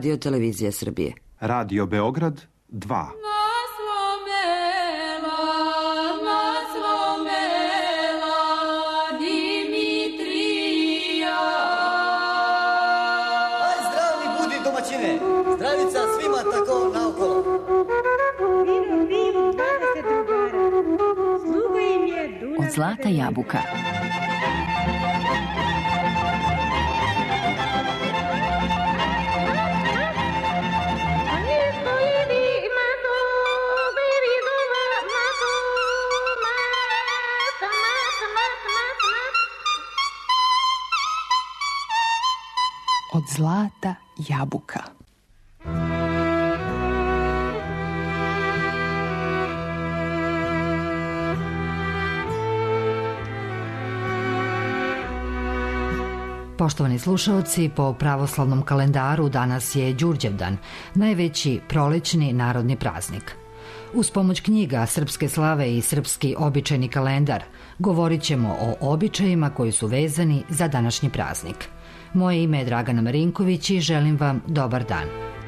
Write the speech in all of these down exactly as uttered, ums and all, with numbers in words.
Radio Televizija Srbije. Radio Beograd dva. Zdravica svima tako naokolo. Vino pivo dvadeset drugara. Sluga im je Dunav. Od zlata jabuka. Od zlata jabuka. Poštovani slušaoci, po pravoslavnom kalendaru danas je Đurđevdan, najveći prolećni narodni praznik. Uz pomoć knjiga Srpske slave i Srpski običajni kalendar govorit ćemo o običajima koji su vezani za današnji praznik. Moje ime je Dragana Marinković i želim vam dobar dan.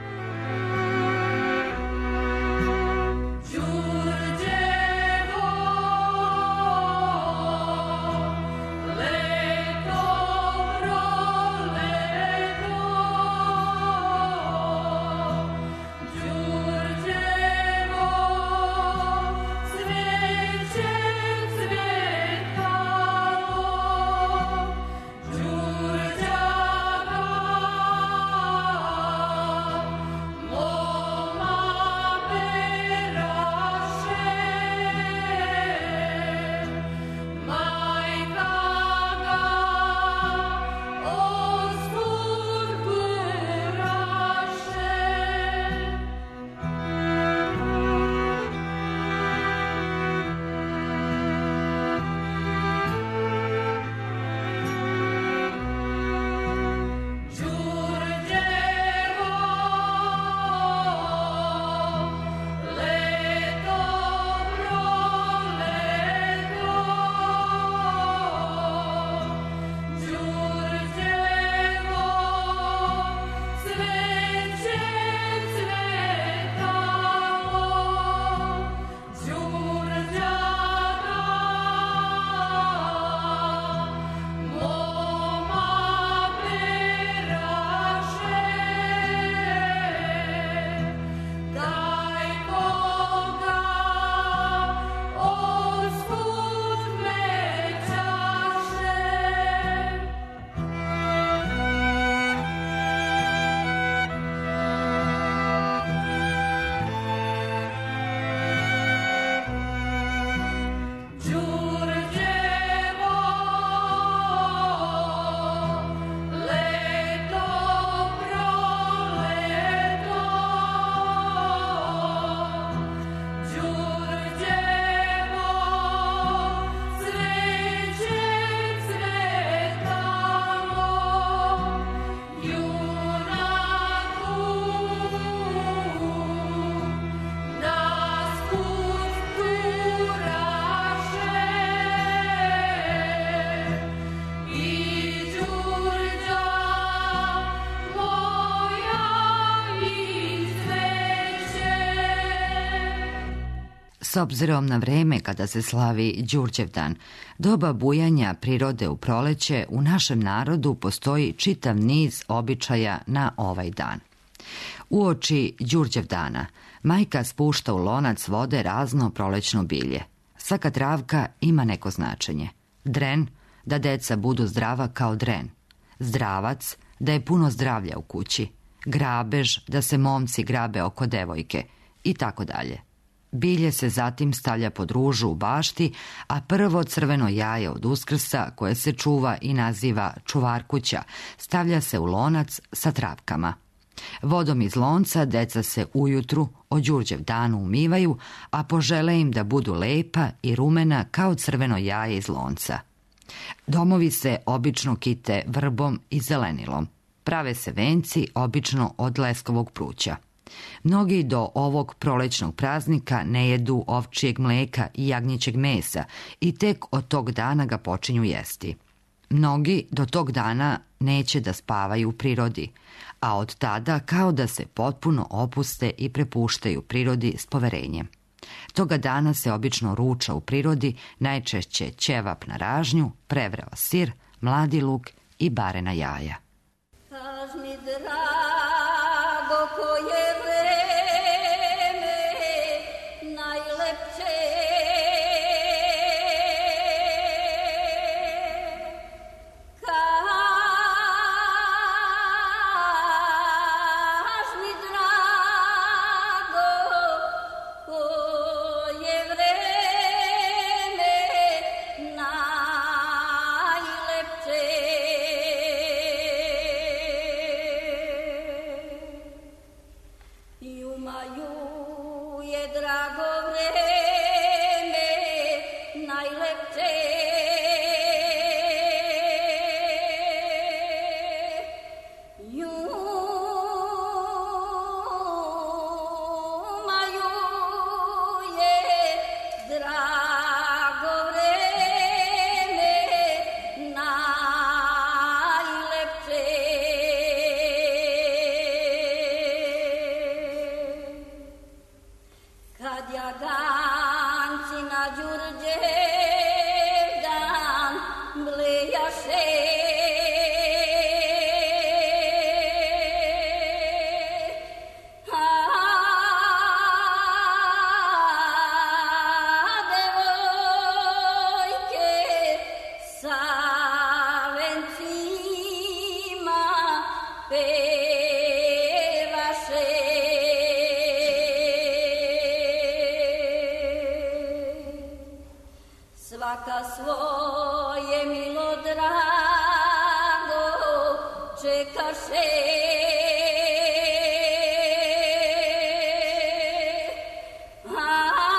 S obzirom na vreme kada se slavi Đurđevdan, doba bujanja prirode u proleće, u našem narodu postoji čitav niz običaja na ovaj dan. Uoči Đurđevdana majka spušta u lonac vode razno prolećno bilje. Svaka travka ima neko značenje. Dren, da deca budu zdrava kao dren. Zdravac, da je puno zdravlja u kući. Grabež, da se momci grabe oko devojke i tako dalje. Bilje se zatim stavlja pod ružu u bašti, a prvo crveno jaje od Uskrsa, koje se čuva i naziva čuvarkuća, stavlja se u lonac sa travkama. Vodom iz lonca deca se ujutru o Đurđevdanu umivaju, a požele im da budu lepa i rumena kao crveno jaje iz lonca. Domovi se obično kite vrbom i zelenilom. Prave se venci obično od leskovog pruća. Mnogi do ovog prolećnog praznika ne jedu ovčijeg mleka i jagnjećeg mesa i tek od tog dana ga počinju jesti. Mnogi do tog dana neće da spavaju u prirodi, a od tada kao da se potpuno opuste i prepuštaju prirodi s poverenjem. Toga dana se obično ruča u prirodi, najčešće ćevap na ražnju, prevreo sir, mladi luk i barena jaja. Kaž mi, drago, koje vreme najlepše, kaž mi, drago, koje vreme najlepše. Jumaju je drago vreme najlepše, jumaju je drago vreme najlepše. Kad jaganci na Đurđevdan mlejaše, a devojke sa vencima pevaše. Svaka svoje milo drago čekaše, a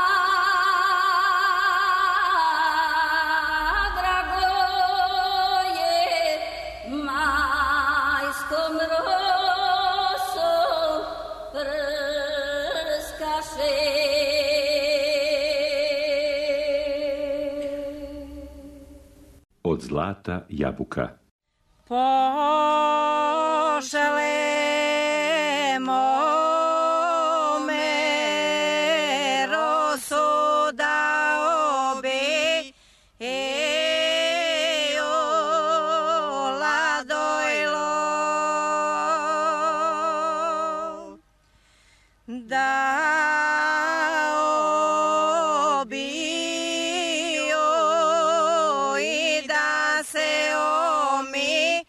drago je majskom rosom prskaše. Od zlata jabuka. Pošalemo me rosu da obi e o ladojlo da obi o i da se omi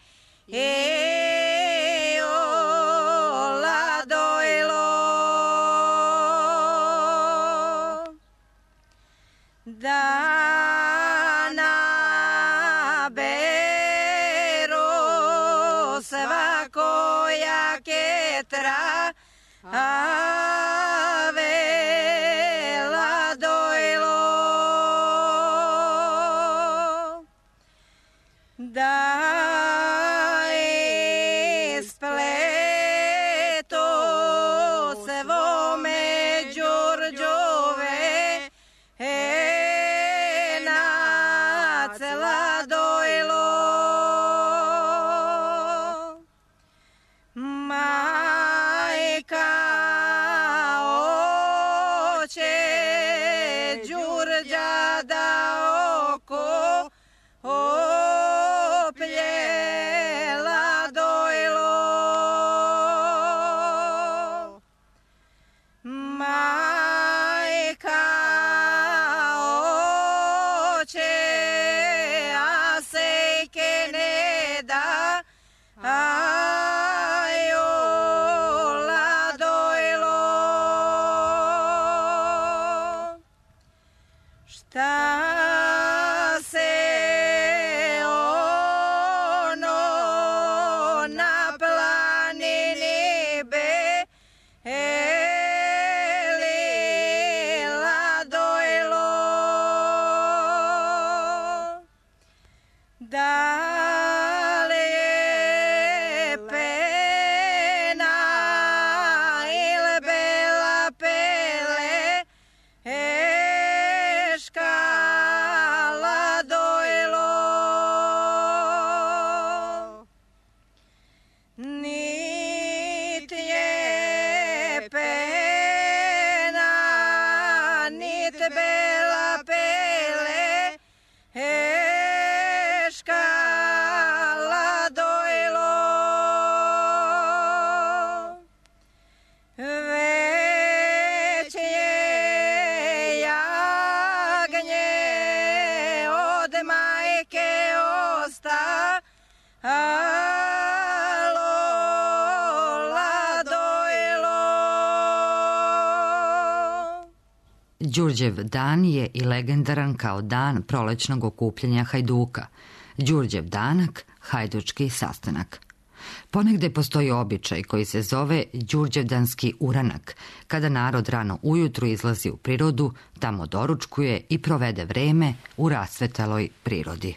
e o ladojlo da naberu svakoja ketra ave ladojlo da ispleto svome Đurđove e na cela dojlo majka Đurđev dan je i legendaran kao dan prolećnog okupljanja Hajduka, Đurđev danak, hajdučki sastanak. Ponegde postoji običaj koji se zove Đurđevdanski uranak, kada narod rano ujutru izlazi u prirodu, tamo doručkuje i provede vreme u rasvetaloj prirodi.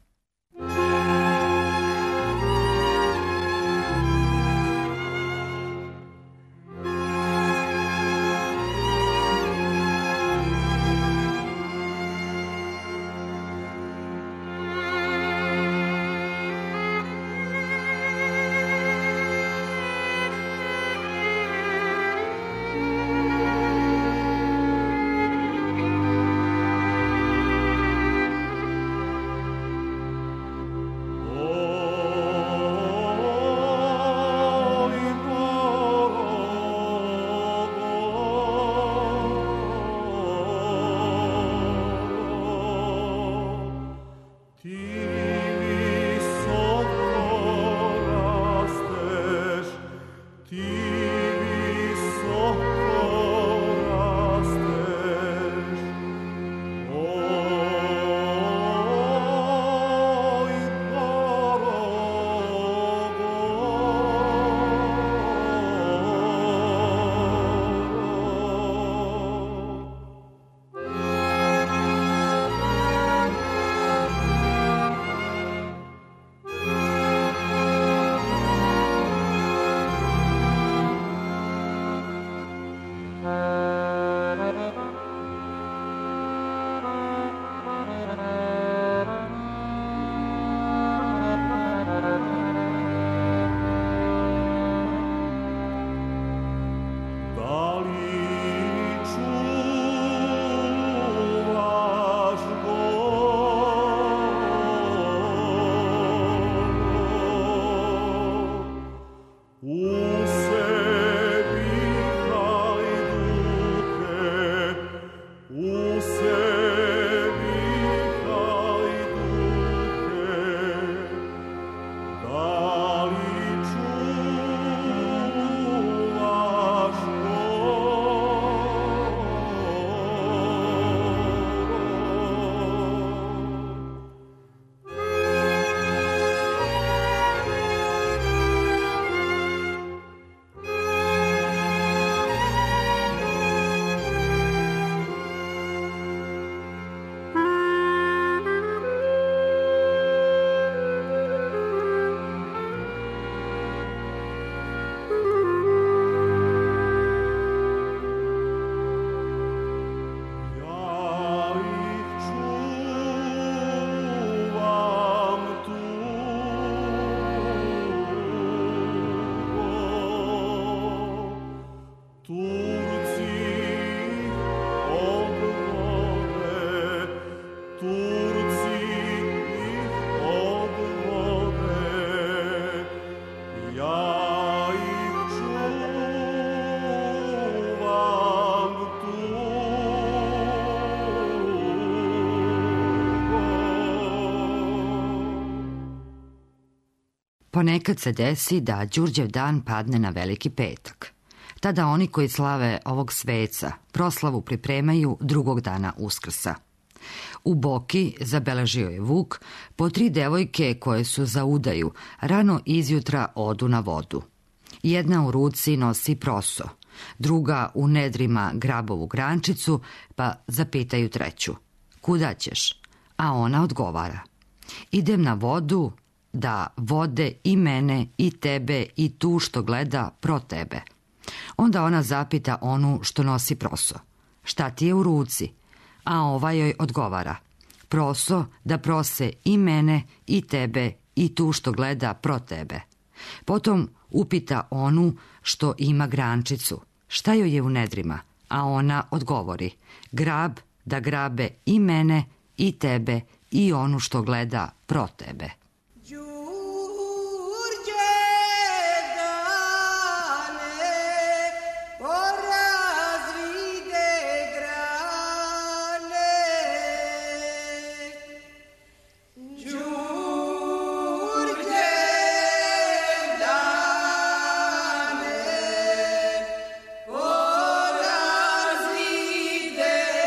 Ponekad se desi da Đurđev dan padne na Veliki petak. Tada oni koji slave ovog sveca proslavu pripremaju drugog dana Uskrsa. U Boki, zabeležio je Vuk, po tri devojke koje su za udaju rano izjutra odu na vodu. Jedna u ruci nosi proso, druga u nedrima grabovu grančicu, pa zapitaju treću: kuda ćeš? A ona odgovara: idem na vodu da vode i mene i tebe i tu što gleda pro tebe. Onda ona zapita onu što nosi proso: šta ti je u ruci? A ova joj odgovara: proso da prose i mene i tebe i tu što gleda pro tebe. Potom upita onu što ima grančicu: šta joj je u nedrima? A ona odgovori: grab da grabe i mene i tebe i onu što gleda pro tebe. Porazvide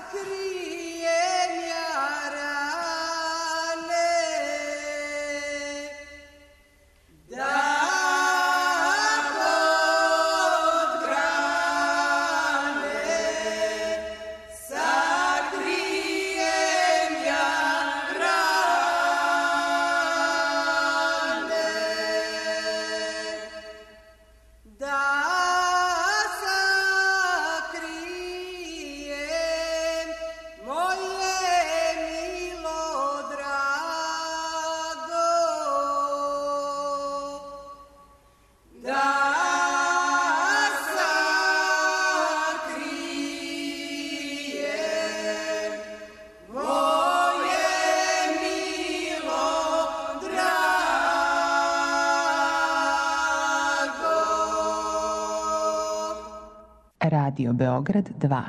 Radio Beograd dva.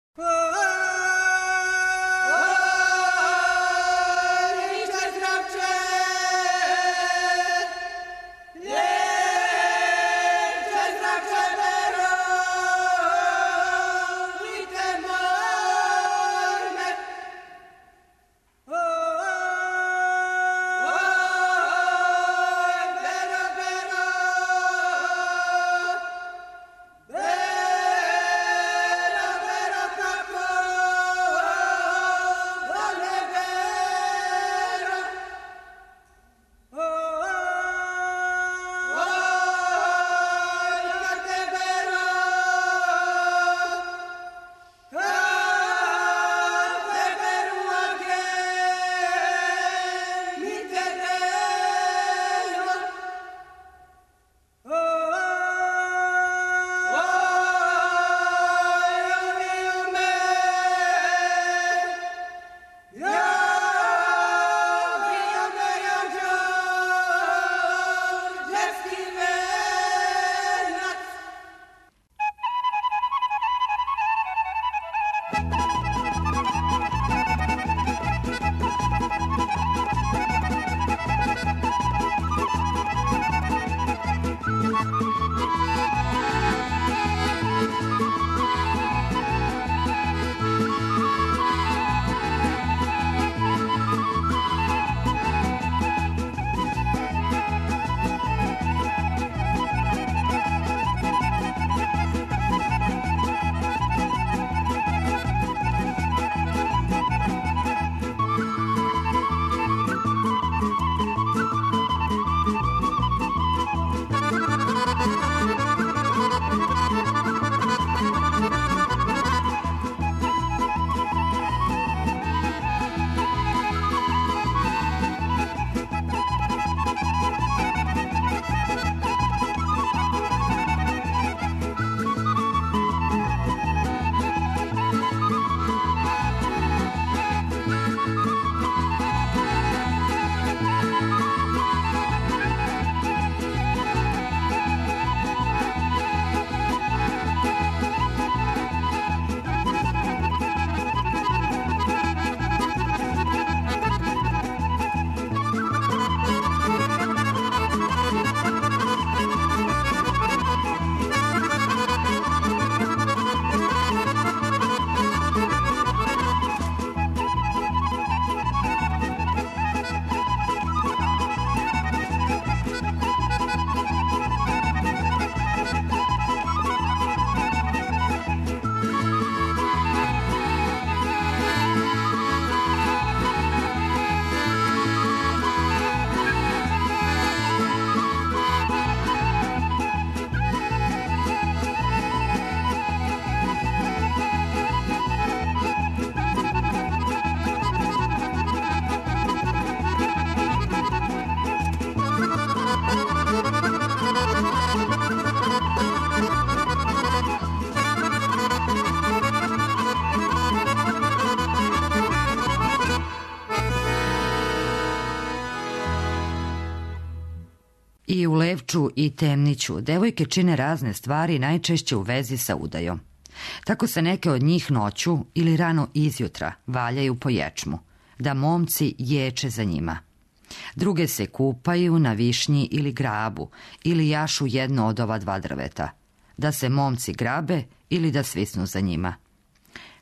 I u Levču i Temniću devojke čine razne stvari, najčešće u vezi sa udajom. Tako se neke od njih noću ili rano izjutra valjaju po ječmu, da momci ječe za njima. Druge se kupaju na višnji ili grabu ili jašu jedno od ova dva drveta, da se momci grabe ili da svisnu za njima.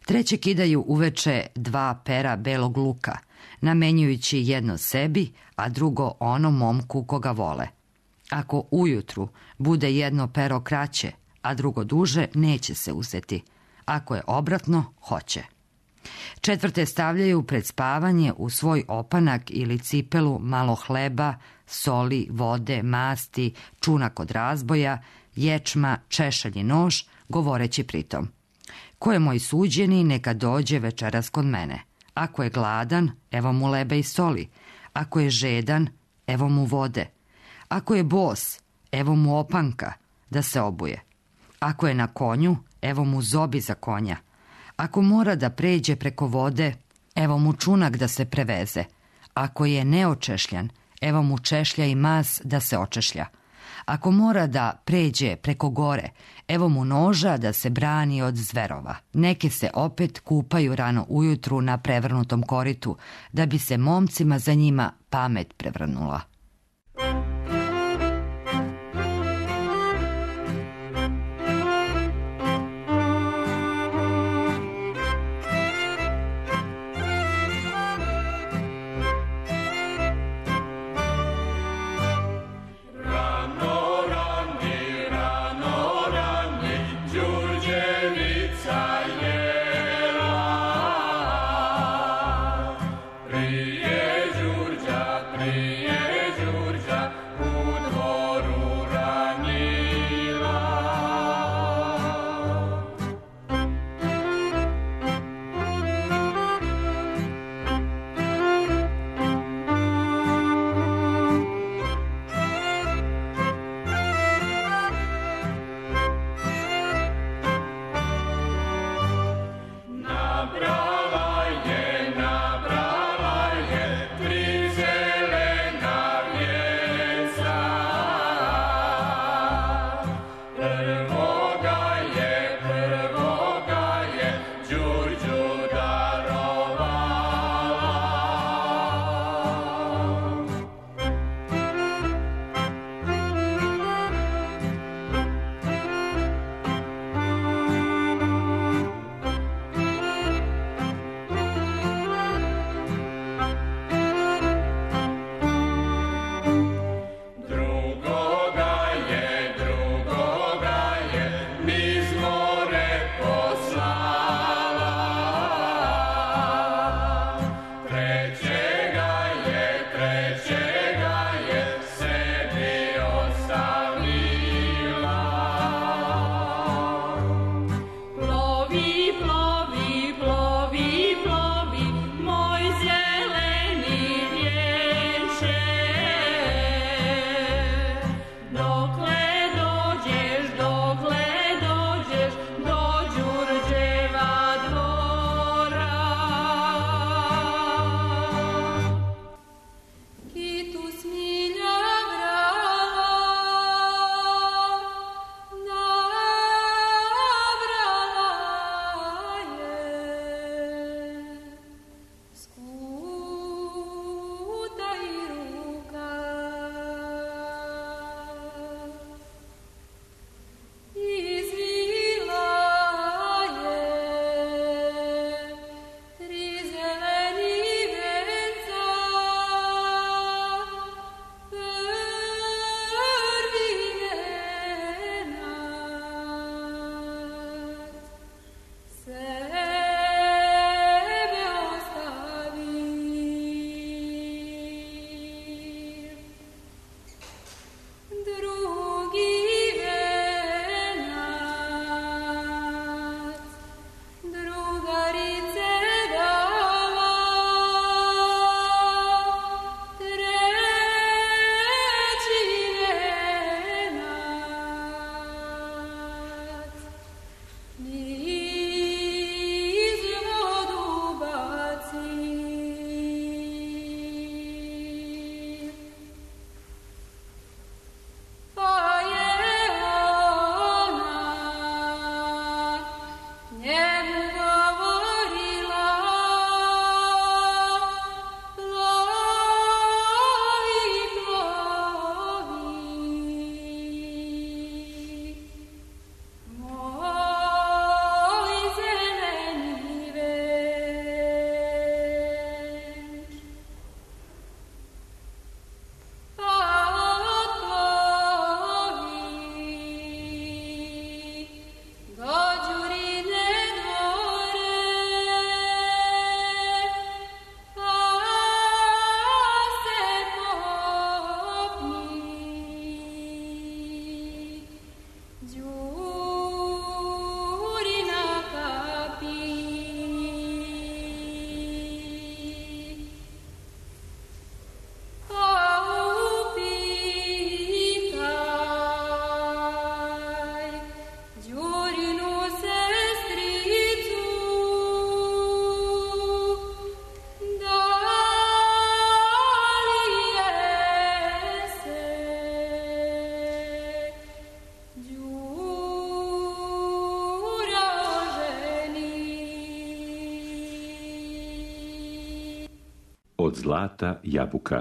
Treće kidaju uveče dva pera belog luka, namenjujući jedno sebi, a drugo onom momku koga vole. Ako ujutru bude jedno pero kraće, a drugo duže, neće se uzeti. Ako je obratno, hoće. Četvrte stavljaju pred spavanje u svoj opanak ili cipelu malo hleba, soli, vode, masti, čunak od razboja, ječma, češalj i nož, govoreći pritom: ko je moj suđeni, neka dođe večeras kod mene. Ako je gladan, evo mu lebe i soli. Ako je žedan, evo mu vode. Ako je bos, evo mu opanka, da se obuje. Ako je na konju, evo mu zobi za konja. Ako mora da pređe preko vode, evo mu čunak da se preveze. Ako je neočešljan, evo mu češlja i mas da se očešlja. Ako mora da pređe preko gore, evo mu noža da se brani od zverova. Neke se opet kupaju rano ujutru na prevrnutom koritu, da bi se momcima za njima pamet prevrnula. od zlata jabuka.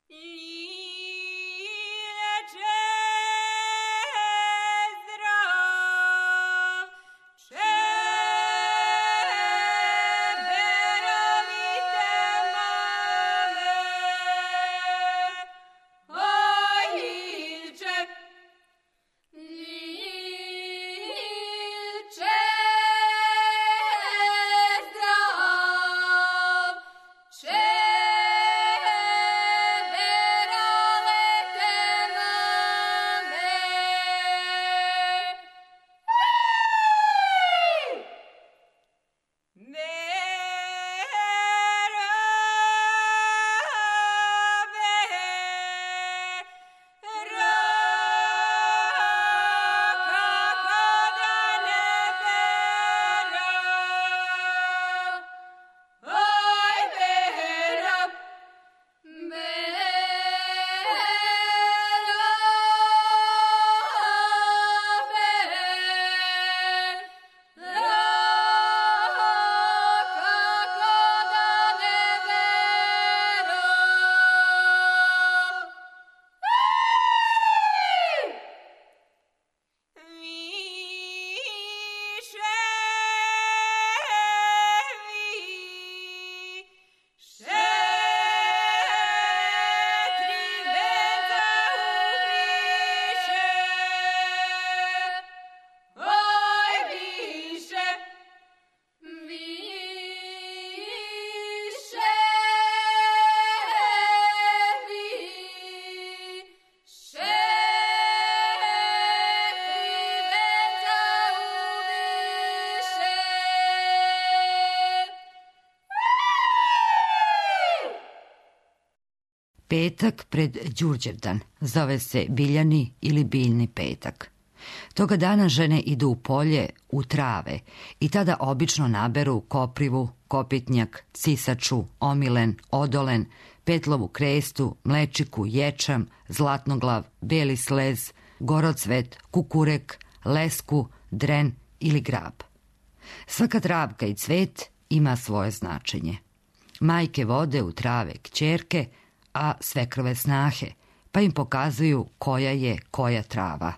Petak pred Đurđevdan zove se Biljani ili Biljni petak. Toga dana žene idu u polje, u trave i tada obično naberu koprivu, kopitnjak, cisaču, omilen, odolen, petlovu krestu, mlečiku, ječam, zlatnoglav, beli slez, gorocvet, kukurek, lesku, dren ili grab. Svaka travka i cvet ima svoje značenje. Majke vode u trave kćerke, a svekrove snahe, pa im pokazuju koja je koja trava.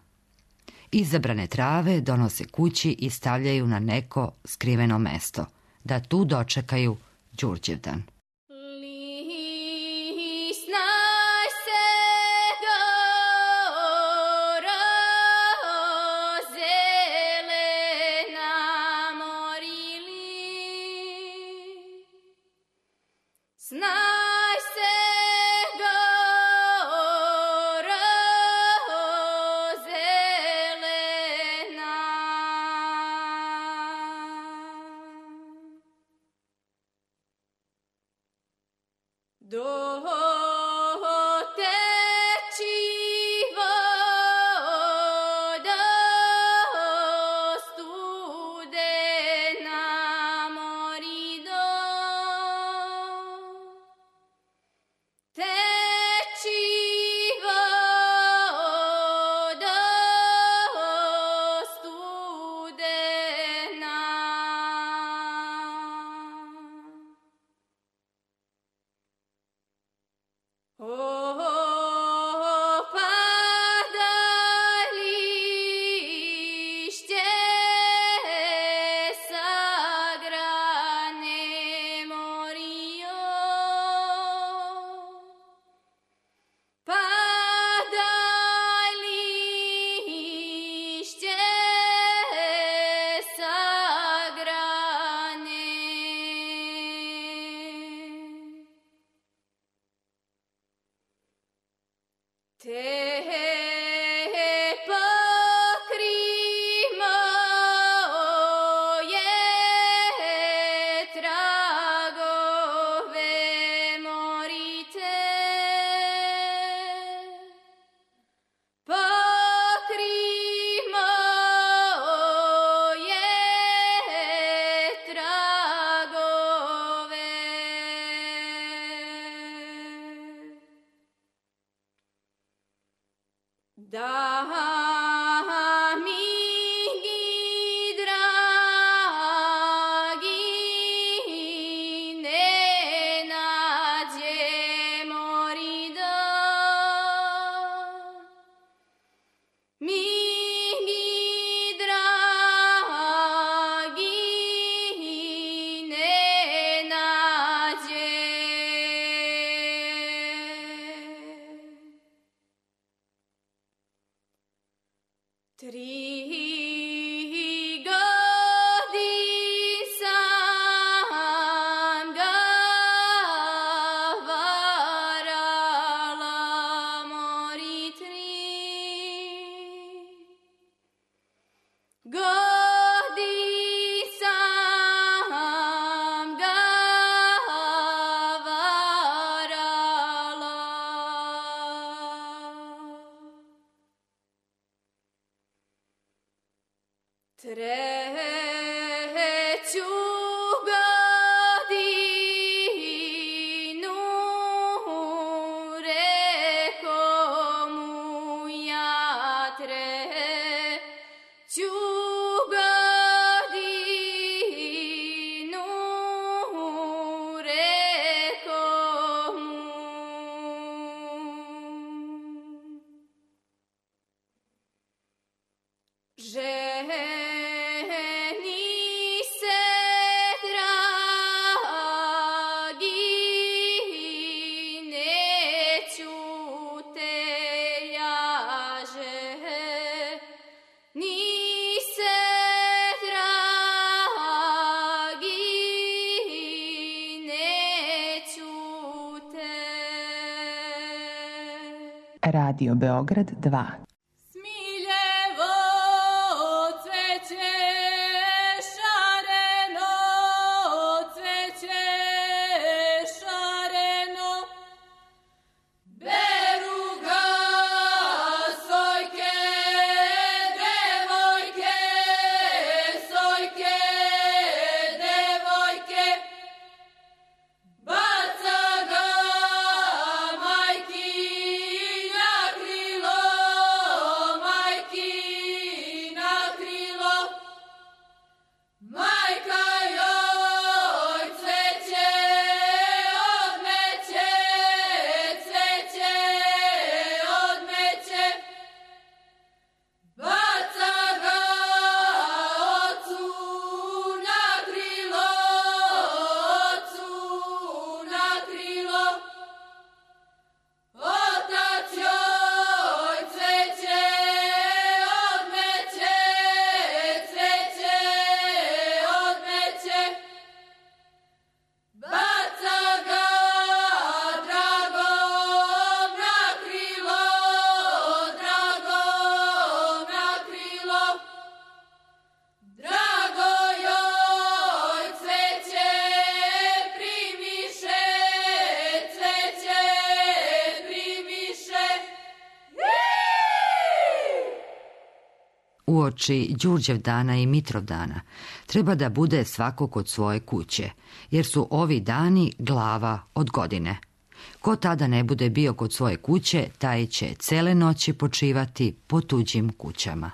Izabrane trave donose kući i stavljaju na neko skriveno mesto, da tu dočekaju Đurđevdan. Radio Beograd dva. Smiljevo cveće, šareno cveće, šareno, beru ga sojke, devojke, sojke, devojke, baca ga majki na krilo, majki na krilo, majka joj cveće odmeće, cveće odmeće, baca ga ocu na krilo, ocu na krilo, otac joj cveće odmeće, cveće odmeće, baca ga dragom na krilo, dragom na krilo, drago joj cveće primiše, cveće primiše. Uoči Đurđevdana i Mitrovdana treba da bude svako kod svoje kuće, jer su ovi dani glava od godine. Ko tada ne bude bio kod svoje kuće, taj će cele noći počivati po tuđim kućama.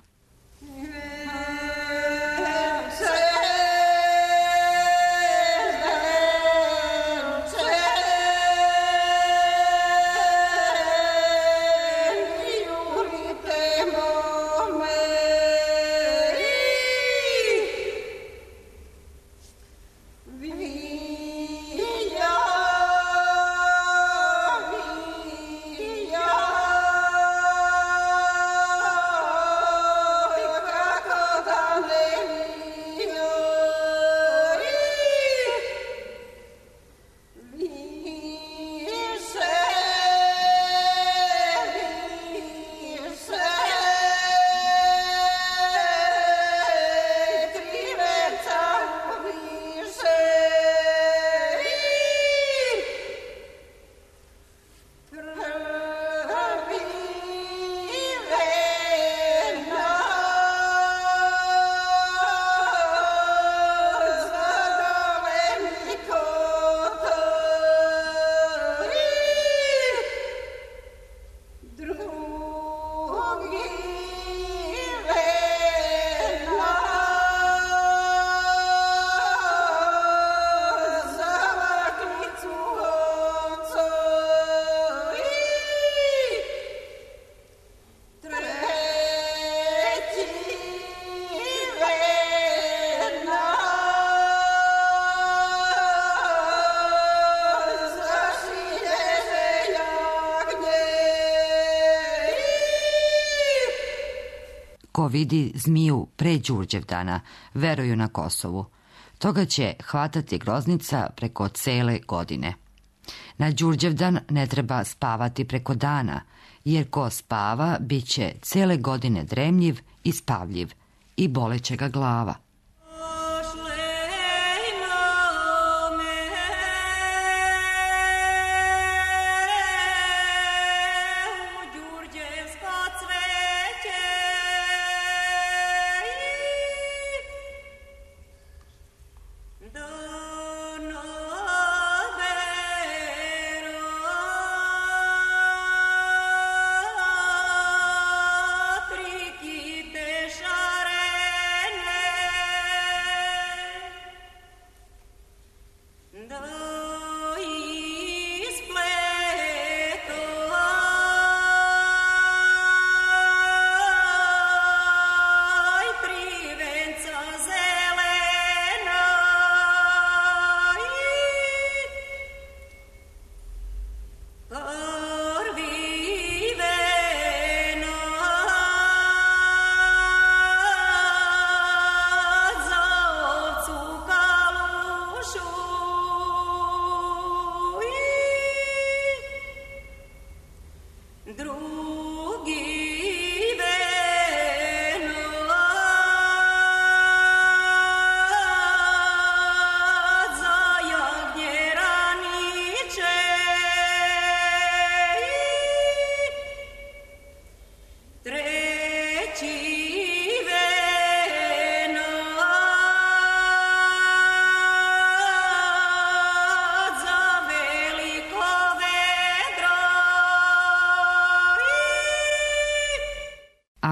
Ko vidi zmiju pre Đurđevdana, veruju na Kosovu. Toga će hvatati groznica preko cele godine. Na Đurđevdan ne treba spavati preko dana, jer ko spava bit će cele godine dremljiv i spavljiv i boleće ga glava. Šarene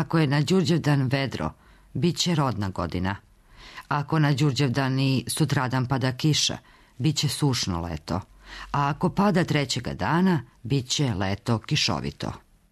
Ako je na Đurđevdan vedro, bit će rodna godina. Ako na Đurđevdan i sutradan pada kiša, bit će sušno leto. A ako pada trećega dana, bit će leto kišovito.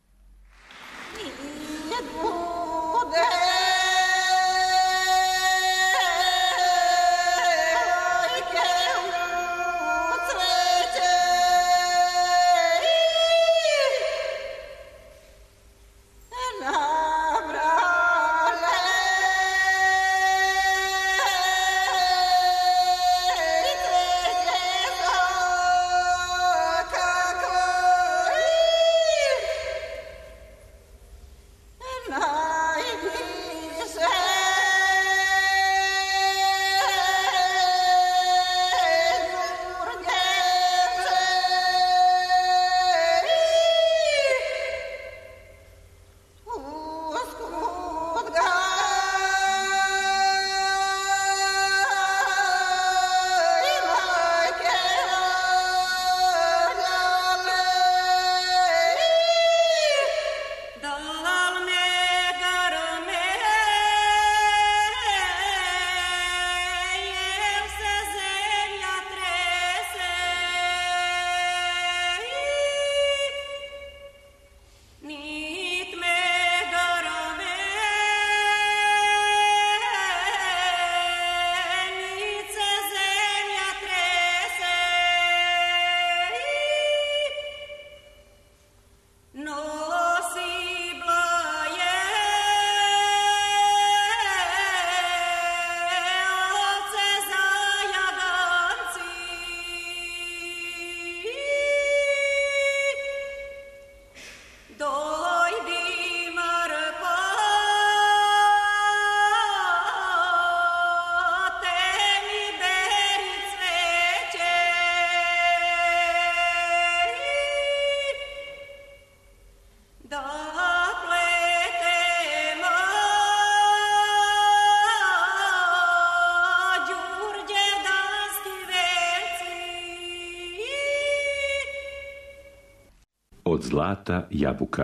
Od zlata jabuka.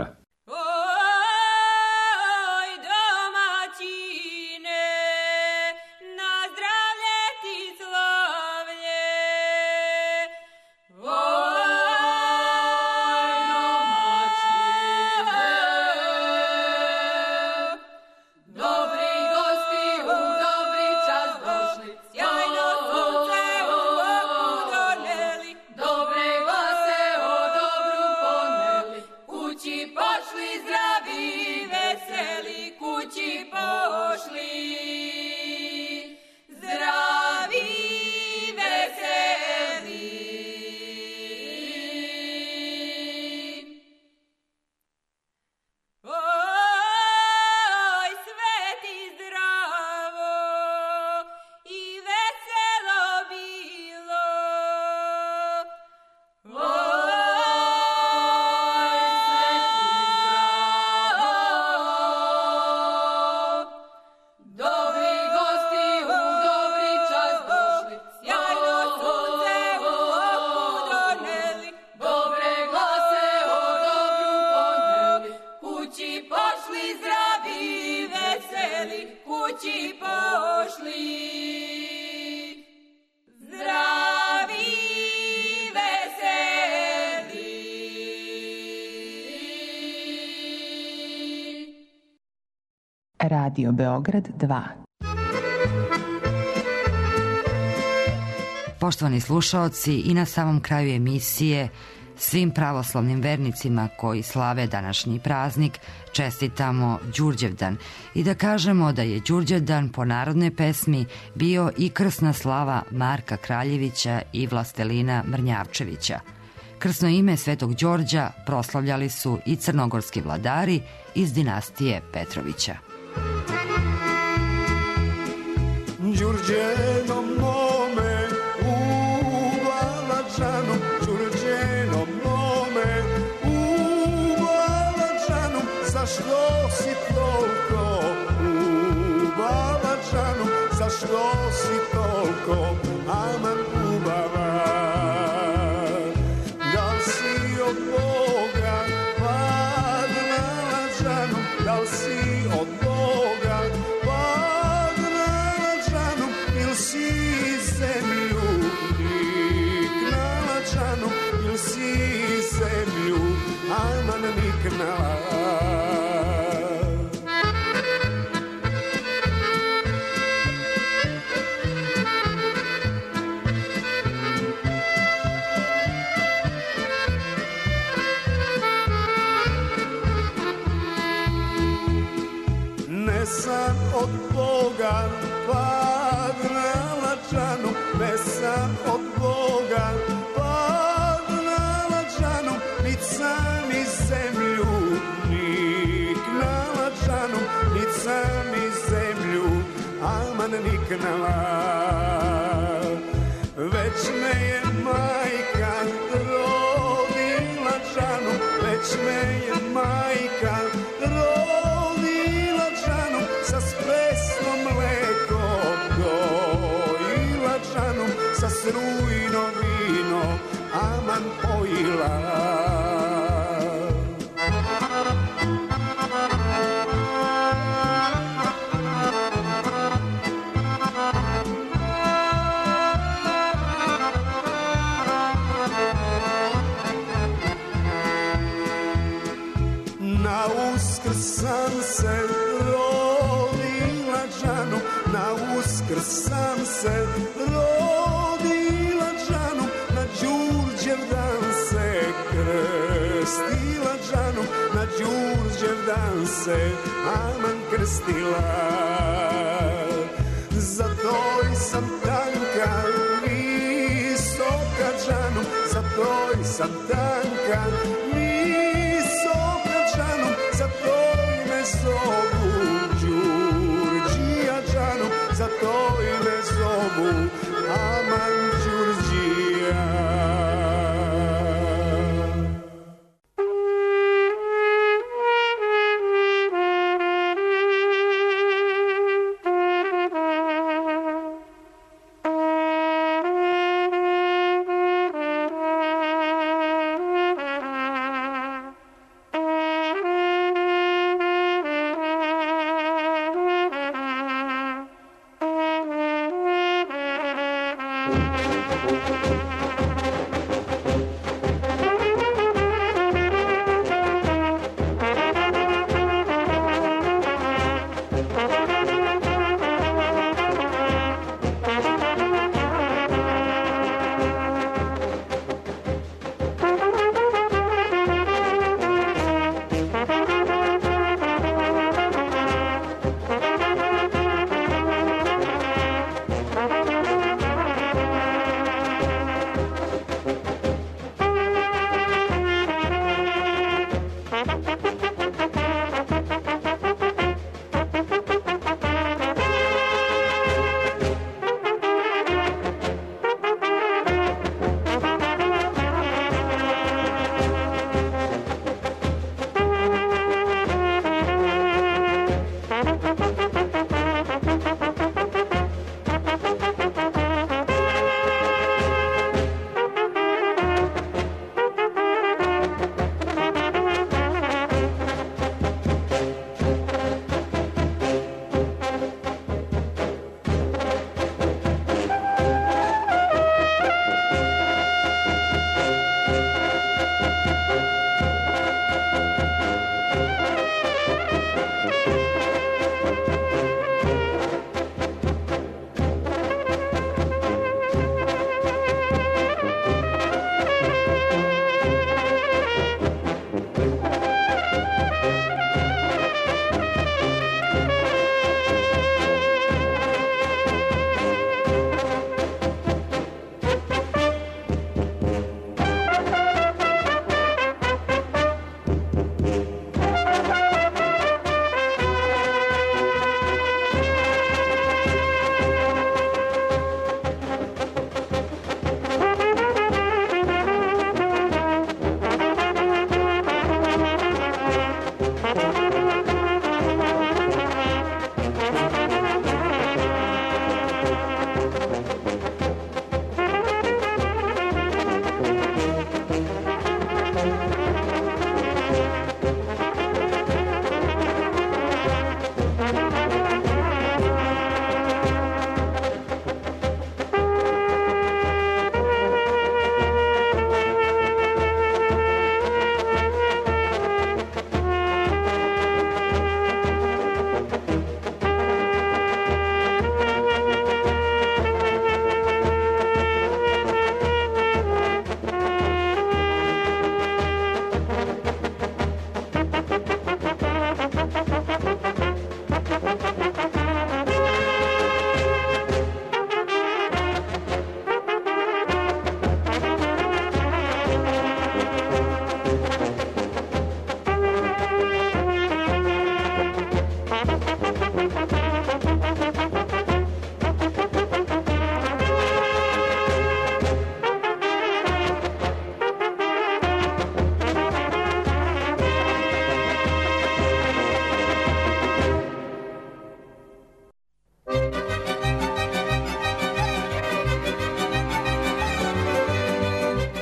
Oj, domaćine, na zdravlje ti slavlje. Oj, domaćine, dobri gosti u dobri čas došli, sjajno sunce u oku doneli, dobre glase o dobru poneli, kući pošli zdravi i veseli, kući pošli zdravi i veseli. Oj, sveti zdravo i veselo bilo. Oj, dobri gosti u dobri čas došli, sjajno sunce u oku doneli, dobre glase o dobru poneli, kući pošli zdravi i veseli, kući pošli zdravi i veseli. Radio Beograd dva. Poštovani slušaoci, i na samom kraju emisije svim pravoslavnim vernicima koji slave današnji praznik čestitamo Đurđevdan i da kažemo da je Đurđevdan po narodnoj pesmi bio i krsna slava Marka Kraljevića i Vlastelina Mrnjavčevića. Krsno ime Svetog Đorđa proslavljali su i crnogorski vladari iz dinastije Petrovića. Đurđeno mome u Valačanu, Đurđeno mome u Valačanu, zašto si toliko u Valačanu, zašto si toliko aman ubavan? Da li si od Boga pad na Lačanu, da li si zemljunik na Lađanu, ili si zemlju aman niknala. Ne sam od Boga pad na Lađanu, ne sam od Boga pad na Lađanu, nit sam iz zemljunik na Lađanu, nit sam iz zemlju aman niknala. Već me je majka rodila Lađanu, već me je majka rodila Lađanu, sa spesno mleko dojila Lađanu, sa strujno vino aman pojila. Na Uskrs sam se rodila Lađanu, na Uskrs sam se rodila Lađanu, na Đurđev dan se krstila Lađanu, na Đurđev dan se aman krstila. Zato sam tanka visoka Lađanu, zato sam tanka visoka Lađanu, zato me zovu Đurđija Lađanu, zato me zovu aman Đurđija.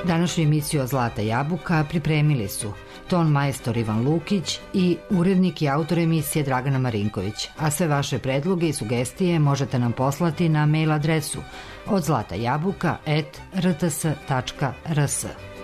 Današnju emisiju o Zlata jabuka pripremili su ton majstor Ivan Lukić i urednik i autor emisije Dragana Marinković, a sve vaše predloge i sugestije možete nam poslati na mail adresu od zlata jabuka at r t s tačka r s.